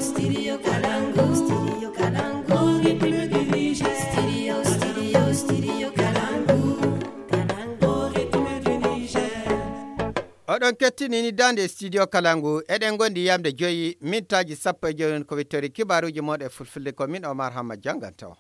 Oɗon kettini ni dande studio Kalangu eɗen gondi yamde joyi mintaji sappo e joyi ko wittori kibaruji moɗe fulfulde ko min Omar Hamma janganto.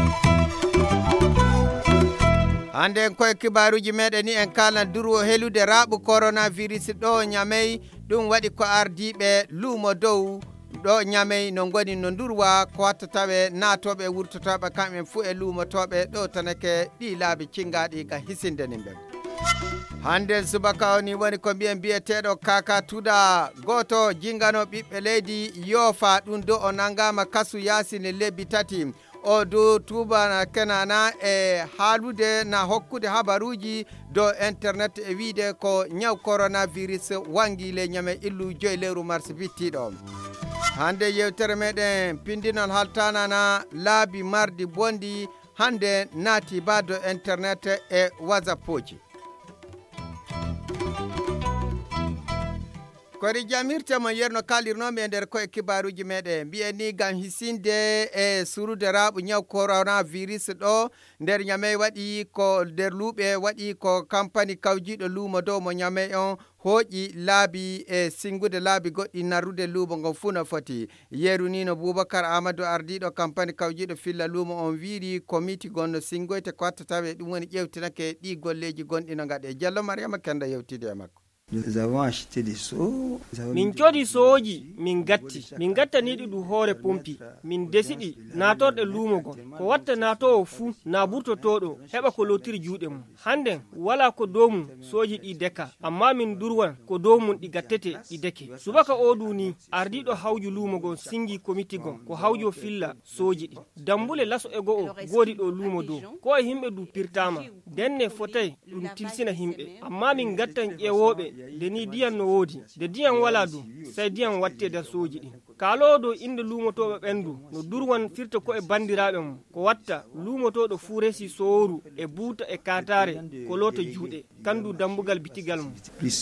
Hande koye kibaruji meɗen ni en kalan durwo helude raɓu coronavirus ɗo nyamey ɗum waɗi ko ardiɓe luumo dow ɗo nyamey no goni no durwa ko wattataɓe natoɓe e wurtotoɓe kamɓe fu e luumotoɓe ɗo tanake ɗi laabi cingaɗi ka hisinde ni ɓe. Hande subaka ni woni ko biyeteɗo Kaka Tuda goto jingano ɓiɓɓe leydi yofa ɗum do o nangama kasu yasini lebbi tati o do tubana kenana e haalude na hokkude habaruji do internet e wiide ko nyaw coronavirus wangi le nyame illu joy lewru mars bittiɗo. Hande yewtere meɗen pindinol haltanana laabi mardi bondi hande naati bado internet e whatsappoji. Kori jamirte mo yerno kalirnomi e nder koye kibaruji meɗen mbiyeni gam hisinde e surude raɓu nyaw coronavirus ɗo nder nyamey waɗi ko nder luuɓe waɗi ko campagne kawjiɗo luumo dow mo nyamey on hooƴi laabi e singude laabi goɗɗi narrude luumo ngon fuu no foti. Yeru ni no Boubacar Amadou ardiɗo campagne kawjiɗo filla luumo on wiiri comité gonno singoyte ko wattataɓe ɗum woni ƴewtinake ɗi golleji gonɗi no gaɗe. Diallo Mariama Kenda yewtide e makko. Nous avons acheté des seaux. Min jodi soji min gattaniɗi ɗum hoore pompi min desiɗi natorɗe luumogon ko watta natowo fuu na burtotoɗo heɓa ko lottiri juuɗe mum. Handen wala ko dow mum soji ɗi deka amma min durwan ko dow mum ɗi gattete ɗi deke. Subaka oɗu ni ardiɗo hawju luumogon singi comité gon ko hawjo filla soji ɗi. Dambule laso e go'o godi ɗo luumo dow ko e himɓe du pirtama denne fotay ɗum tilsina himɓe amma min gattan ƴewoɓe de ni diyan no woodi de diyan wala du sai diyan watte der soji ɗi kalodo inde luumotoɓe ɓendu no durwan firta ko e bandiraɓe mum ko watta luumotoɗo fu resi sooru e buuta e katare ko lota juuɗe kandu dambugal bitigal mum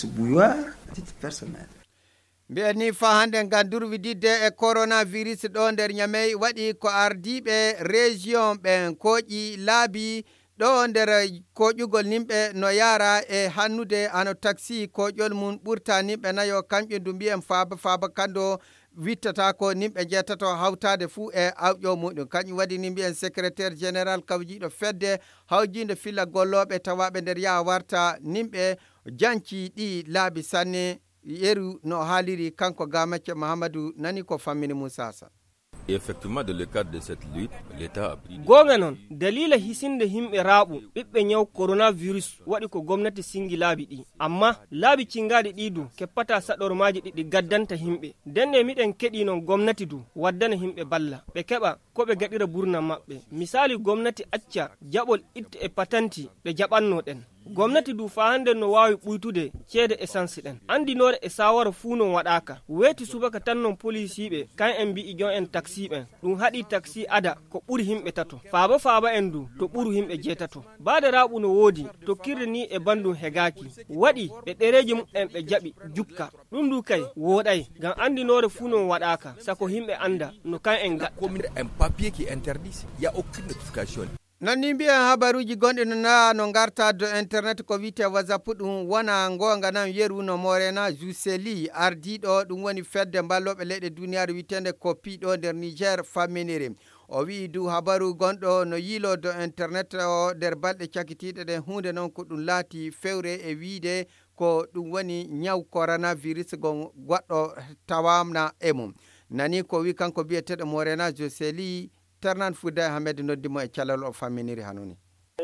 mbiyani fa hande ngam durwididde e coronavirus ɗo nder nyamey waɗi ko ardiɓe région ɓen koƴi laabi ɗo nder koƴugol nimɓe no yara e hannude ano taxi koƴol mum ɓurta nimɓe nayo kamɓe ndu mbiyen faaba kando wittata ko nimɓe jettato hawtade fuu e awƴo muɗum kañum waɗi ni mbiyen secrétaire général kawjiɗo fedde hawjinde filla golloɓe tawaɓe nder yaa warta nimɓe janci ɗi laabi sanne yeru no haaliri kanko Gamacce Mahamadou nani ko fammini Moussa Sa. Effectivement, dans le cadre de cette lutte, l'État a pris... Gonga non, dalila hisinde himɓe raɓu ɓiɓɓe nyaw coronavirus waɗi ko gomnati singi laabi ɗi. Amma laabi cingaɗi ɗidu keppata saɗormaji ɗiɗi gaddanta himɓe. Denne miɗen keɗi non gomnati du waddana himɓe balla. Ɓe keɓa ko ɓe gaɗira burna maɓɓe. Misali gomnati acca jaɓol itte e patanti ɓe jaɓanno ɗen. Gomnati du fa hande no wawi ɓuytude ceede essence ɗen andinore e sawara fuu non waɗaka weeti subaka tan non policiɓe kan en mbi'i jon en taxi ɓen ɗum haɗi taxi ada ko ɓuri himɓe tato faaba en du to ɓuru himɓe jeetato baade raɓu no woodi tokkirde ni e bandum hegaki waɗi ɓe ɗereji mum ɓe jaɓi jukka ɗum du kay woɗay ngam andinore fuu non waɗaka sako himɓe anda no kan en ga un papier qui interdit il y a aucune notification. Nonni mbiyen habaruji gonɗi no garta do internet ko wite WhatsApp ɗum wona gonga nan yeru no morena Juseli ardiɗo ɗum woni fedde balloɓe leyɗe duniyaaru witende ko piɗo nder Niger famminiri o wi du habaru gonɗo no yilo do internet o nder balɗe cakitiɗe ɗen hunde noon ko ɗum laati fewre e wiide ko ɗum woni nyaw coronavirus gon goɗɗo tawamna e mum nani ko wi kanko biyeteɗo morena Juseli Ternan Fouda Ahmed noddimo e calal o famminiri hanoni.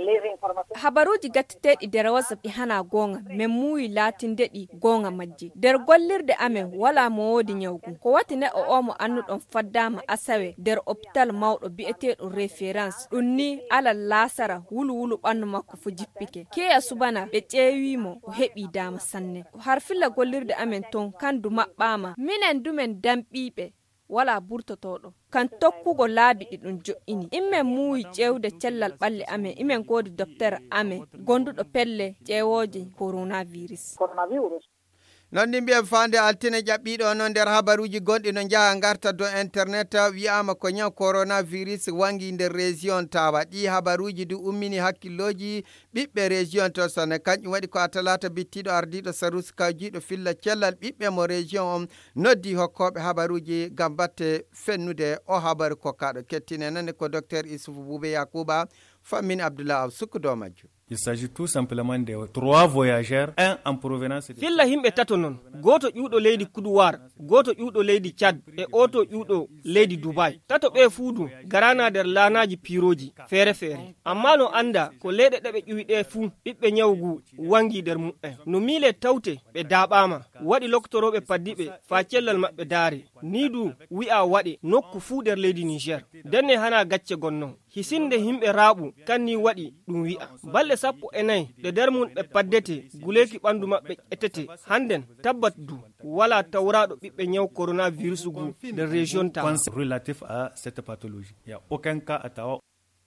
Habaruji gattiteɗi nder WhatsApp ɗi hana gonga men muuyi latindeɗi gonga majji nder gollirde amen wala mo wodi nyawgu ko wati neɗɗo o mo annuɗon faddama asawe nder hôpital mawɗo bi'eteɗo référence ɗum ni alal lasara wulu ɓandu makko fu jippike keya subana ɓe ƴeewimo o heɓi dama sanne har filla gollirde amen ton kandu maɓɓama minen dumen damɓiɓe wala burtotoɗo kan tokkugo laabi ɗi ɗum jo'ini immen muuyi ƴewde cellal ɓalle amen imen godi docteur amen gonduɗo pelle ƴeewoje coronavirus. non ni mbiyen fande altine ƴaɓɓiɗo non nder habaruji gonɗi no jaaha garta do internet wiyama ko ñaw coronavirus wangi nder région tawa ɗi habaruji ɗi ummini hakkilloji ɓiɓɓe région to sone kañƴum waɗi ko a talata bittiɗo ardiɗo sarus kawjiɗo filla cellal ɓiɓɓe mo région on noddi hokkoɓe habaruji gam batte fennude o habaru kokkaɗo kettine nane ko docteur Issoufou Boubé Yakouba famine Abdoulaye Aw sukkudo majju. Il s'agit tout simplement de 3 voyageurs, un en provenance de... Filla himɓe tato non, goto ƴuuɗo leydi Kuduwar, goto ƴuuɗo leydi Tchad e oto ƴuuɗo leydi Dubai. Tato ɓe fuudu garana nder lanaji piroji feere-feere. Amma no anda ko leyɗe ɗe ɓe ƴuwi ɗe fuu ɓiɓɓe ñawgu wangi nder mu'en. No miile tawte ɓe daaɓama, waɗi loktoroɓe paddiɓe fa cellal maɓɓe daare. Ni du wi'a waɗe nokku fuu nder leydi Niger. Denne hana gacce gonnon. Hisinde himɓe raaɓu kanni waɗi ɗum wi'a. Balɗe 14 ɗe nder mum ɓe paddete guleki ɓandu maɓɓe ƴettete hannden tabbat du wala tawraɗo ɓiɓɓe ñaw coronavirus gu nder région ta relatif à cette pathologie. Il y a aucun cas à tawa.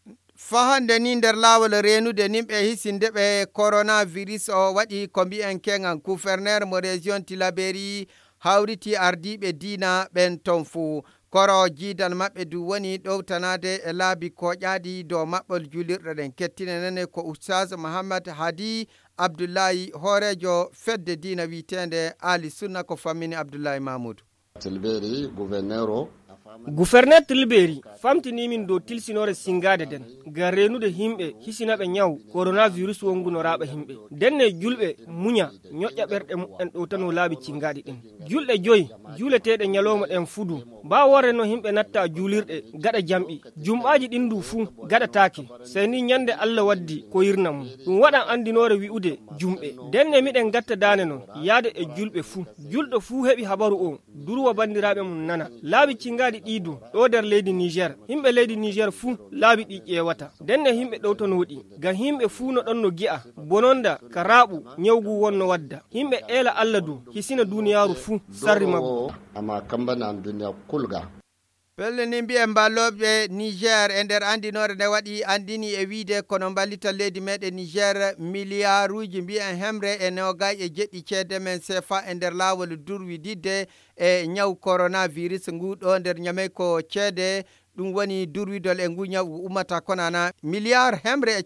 Fahande ni nder lawol renude nimɓe hisinde ɓe coronavirus o waɗi ko mbi'en kengan gouverneur mo région Tilaberi hawriti ardiɓe diina ɓen ton fuu koro jiidal maɓɓe du woni ɗowtanade e laabi koƴaɗi dow maɓɓol julirɗe ɗen kettine nane ko oustaz Mohammed Hadi Abdoulaye horejo fedde diina witende Ali Sunna ko fammini Abdoulaye Mamoudou. Tilberi gouverneur Gouverneur Tilberi famtini min dow tilsinore singade den ngam renude himɓe hisinaɓe ñaw coronavirus wonguno raɓa himɓe denne julɓe muña ñoƴƴa ɓerɗe mumen ɗo tan o laabi cingaɗi ɗin julɗe joyi juuleteɗe ñalowma ɗen fudu mbawa worreno himɓe natta julirɗe gaɗa jamɓi jumɓaji ɗin du fuu gaɗatake sey ni ñande Allah waddi ko yirna mum ɗum waɗan andinore wi'ude jumɓe denne miɗen gatta dane non yaade e julɓe fuu julɗo fuu heɓi habaru o durwa bandiraɓe mum nana laabi cingaɗi ɗidu ɗo nder leydi Niger himɓe leydi Niger fuu laabi ɗi ƴewata denne himɓe ɗowtanoɗi ngam himɓe fuu no ɗon no gi'a bononda ka raaɓu ñawgu wonno wadda himɓe eela Allah du hisina duniyaru fuu sarri mabbo ama kambana duniya kulga. Pelle ni mbi'en mballoɓe Niger e nder andinore nde waɗi andini e wiide kono mballita leydi meɗen Niger milliarduji mbi'en hemre e nogay e jeɗɗi ceede men CFA e nder lawol durwididde e ñaw coronavirus ngu ɗo nder ñamey ko ceede ɗum woni durwidol e ngu ñaw ummata konana milliard hemre e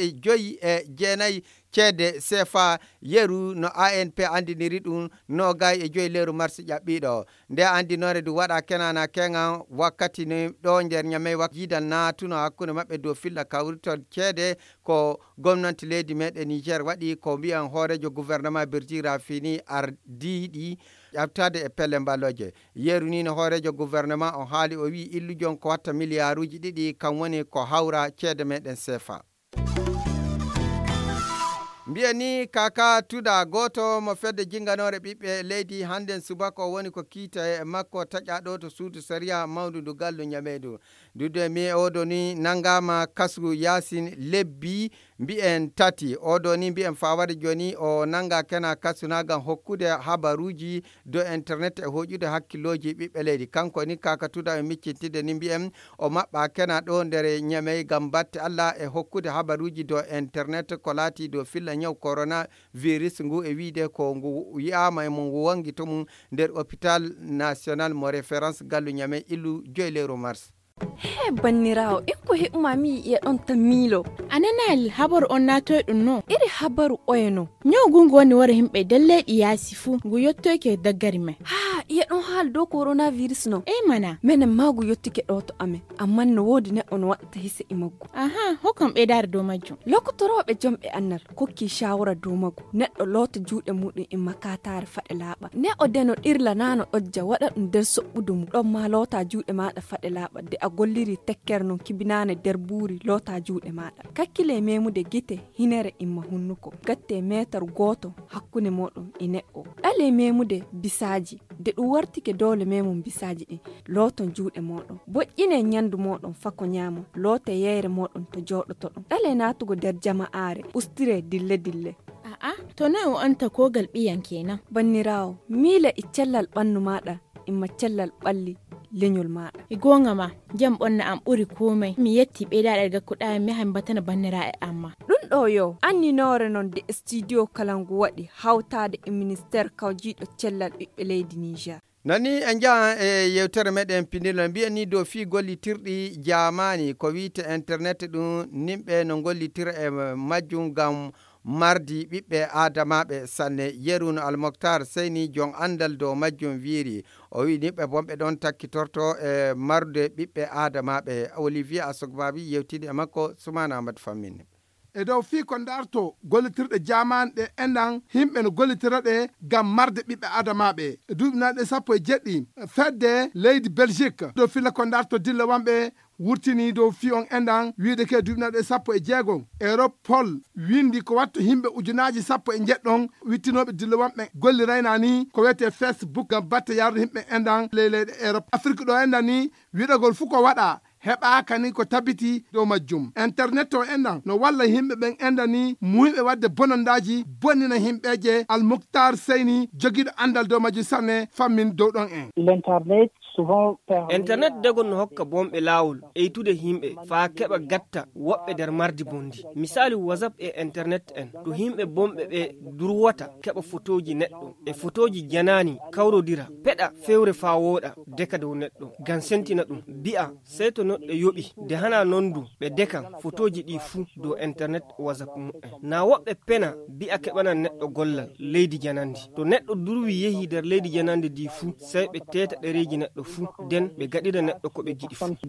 59 ceede CFA yeru no ANP andiniri ɗum nogay e 5 lewru mars ƴaɓɓiɗo nde andinore du waɗa kenana kengan wakkati ni ɗo nder ñamey jiidal natuno hakkude maɓɓe dow filla kawritol ceede ko gomnati leydi meɗen Niger waɗi ko mbiyan hoorejo gouvernement Birji Rafini ardiɗi ƴaftade e pelle mballoje yeru ni no hoorejo gouvernement o haali o wi illujon ko watta milliarduji ɗiɗi kam woni ko hawra ceede meɗen CFA. Mbiyani kaka tuda goto mo fedde jinganore ɓiɓɓe leydi handen subaka o woni ko kiita e makko taƴaɗo to suudu saria mawdu ndu gallu ñameydu dude mi oɗo ni nangama kasgu yasin lebbi mbi'en tati oɗo ni mbi'en fawade joni o nanga kena kasuna gam hokkude habaruji do internet e hoƴude hakkilloji ɓiɓɓe leydi kanko ni kaka tuda e miccintide ni mbi'en o maɓɓa kena ɗo nder ñamey gam batte Allah e hokkude habaruji do internet ko laati do filla ñaw corona virus ngu e wiide ko ngu yiyama e mo ngu wangi to mum nder hôpital national mo référence gallu ñamey illu 5 lewru mars. He bannirawo ikko heɓumami e ɗon tamilo ananal habaru on natoyɗum no iri habaru oyeno ñawgungu woni wara himɓe delleɗi yaasi fuu ngu yettoyke daggari men ha iya ɗon haala dow coronavirus no e mana minen magu yettike ɗo to amen amma no woodi neɗɗo no waɗata hisa e maggu aha hokkam ɓeydare dow majjum lokotoroɓe jomɓe annal kokki shawara dow maggu neɗɗo loota juuɗe muɗum e makatare faɗe laaɓa neɗɗo deno ɗirla nano ɗojja waɗa ɗum nder soɓɓudu mum ɗon ma loota juuɗe maɗa faɗe laaɓa de a golliri tekkere non kibinane der buuri loota juuɗe maɗa kakkile memude gite hinere imma hunnuko gatte metar goto hakkunde moɗon e neɗɗo ɗale memude bisaji de ɗum wartike dole memum bisaji ɗin looton juuɗe moɗon boƴƴine ñandu moɗon fako ñamo loote yeyre moɗon to joɗoto ɗon ɗale natugo der jama'are ustire dille dille a'a to noy o anta kogal ɓiyan kenan bannirawo miila e cellal ɓannu maɗa imma cellal ɓalli lenyol maɗa. Gonga ma jam bonna am ɓuri komai mi yetti ɓeydaɗa daga kuɗa mi han batana bannira e amma. Ɗum ɗo yo anninore non de studio Kalangu waɗi hawtade e ministére kawjiɗo cellal ɓiɓɓe leydi Niger. nani en jaa e yewtere meɗen pinilon mbiyani dow fi gollitirɗi jamani ko wiite internet ɗum nimɓe no gollitira e majjum gam mardi ɓiɓɓe adamaɓe sanne yeruno almoktar seyni jon andal dow majjum wiiri o wi nimɓe bonɓe ɗon takkitorto e marde ɓiɓɓe adamaɓe. Olivier Asogbabi yewtidi e makko Soumana Amadou Famine. e dow fii ko darto gollitirɗe jamanɗe enɗan himɓe no gollitiraɗe gam marde ɓiɓɓe adamaɓe e duuɓinaɗe 17 fedde leydi Belgique dow filla ko darto dilla wamɓe wurtini dow fi on enɗan wiide ke duuɓinaɗe 16 Europol windi ko watto himɓe ujunaji 17 wittinoɓe dilla wamɓe gollirayna ni ko wiyete Facebook gam batte yarde himɓe enɗan leyɗe Europe. Afrique ɗo enɗan ni wiɗogol fuu ko waɗa heɓaka ni ko tabiti dow majjum. Internet o enɗan no walla himɓe ɓen enɗan ni muhiɓe wadde bonondaji bonnina himɓeje Almoktar Seyni jogiɗo andal dow majjum sanne fammin dow ɗon en. L'internet souvent internet degon no hokka bomɓe lawol eytude himɓe fa keɓa gatta woɓɓe nder mardi bondi. Misali WhatsApp e internet en to himɓe bomɓe ɓe durwata keɓa photoji neɗɗo e photoji janani kawrodira peɗa fewre fa woɗa deka dow neɗɗo gam sentina ɗum bi'a sey to neɗɗo yoɓi de hana nondu ɓe dekan photoji ɗi fuu dow internet WhatsApp mu'en. Na woɓɓe pena bi'a keɓana neɗɗo gollal leydi janandi to neɗɗo durwi yehi nder leydi janandi di fuu sey ɓe teta ɗereji neɗɗo fuu den ɓe gaɗira neɗɗo ko ɓe giɗi fuu.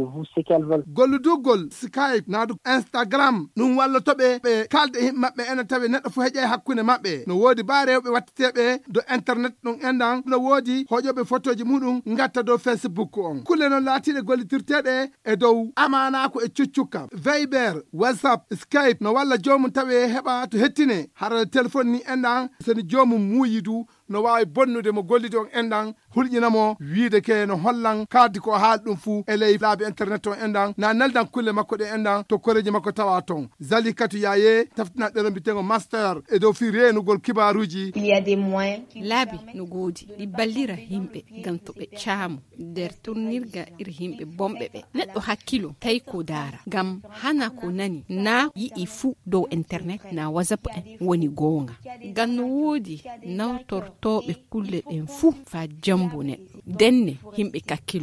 Golludugol Skype naadu Instagram ɗum wallotoɓe ɓe kalde himɓe maɓɓe ena tawi neɗɗo fu heƴe hakkunde maɓɓe no woodi ba rewɓe watteteɓe do internet ɗum enɗan no woodi hoƴoɓe photoji muɗum gatta dow Facebook on. Kulle noon laatiɗe gollitirteɗe e dow amanako e cuccukka. Viber, WhatsApp, Skype no walla jomum tawi heɓa to hettine hara téléphone ni enɗan soni jomum muuyidu no wawi bonnude mo gollide on enɗan hulƴinamo wiide ke no hollan kaddi ko haal ɗum fuu e ley laabi internet on enɗan na neldan kulle makko ɗe enɗan to koreji makko tawa ton. Zalikatu Yaye taftinaɗe rombitego master e dow fi renugol kibaruji. laabi no goodi ɗi ballira himɓe gam to ɓe caamu nder turnirga iri himɓe bomɓe ɓe neɗɗo hakkilo tawi ko daara gam hana ko nani na yi'i fuu dow internet na WhatsApp en woni goonga gam no woodi nawtortoɓe kulle ɗen fuu fa jambo neɗɗo denne himɓe kakkilo.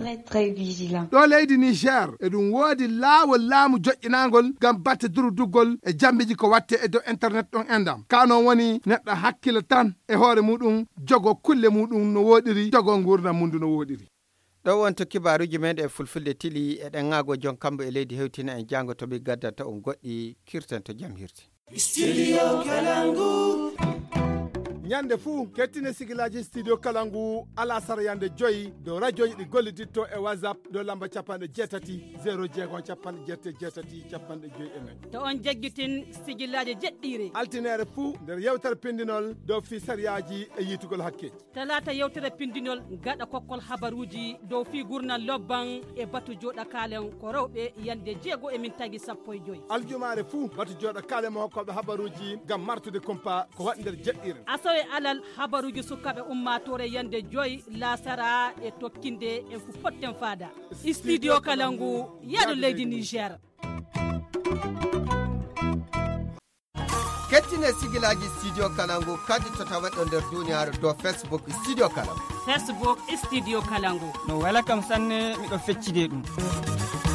ɗo leydi Niger e ɗum woodi laawol laamu joƴƴinagol gam batte durduggol e jambiji ko watte e dow internet ɗon enɗam kanon woni neɗɗo hakkilo tan e hoore muɗum jogo kulle muɗum no woɗiri jogo gurdam mundu no woɗiri. ɗo wonto kibaruji meɗe e fulfulde tili e ɗengago jon kambo e leydi hewtina en jango toɓe gaddata on goɗɗi kirten to jam hirti. Studio Kalangu. ñande fuu kettine sigilaji studio Kalangu ala sara yande joyi dow radio ji ɗi golliditto e WhatsApp dow lamba 78 0 jeegon 77 50 54. to on jaggitin sigilaji jeɗɗiri altinere fuu nder yewtere pindinol dow fi sariyaji e yitugol hakke talata yewtere pindinol gaɗa kokkol habaruji dow fi gurnal lobban e batu joɗa kalen ko rewɓe yande jeego e min tagi 15. aljumare fuu batu joɗa kalen mo hokkoɓe habaruji gam martude kumpa ko waɗi nder jeɗɗire e alal habaruji sukaɓe ummatore yande joyi lasara e tokkinde en fu potten fada studio Kalangu yaɗo leydi Niger. kettine sigilaji studio Kalangu kadi to tawaɗo nder duniyaru dow Facebook studio Kalangu. Facebook studio Kalangu no wala kam sanne miɗo feccide ɗum.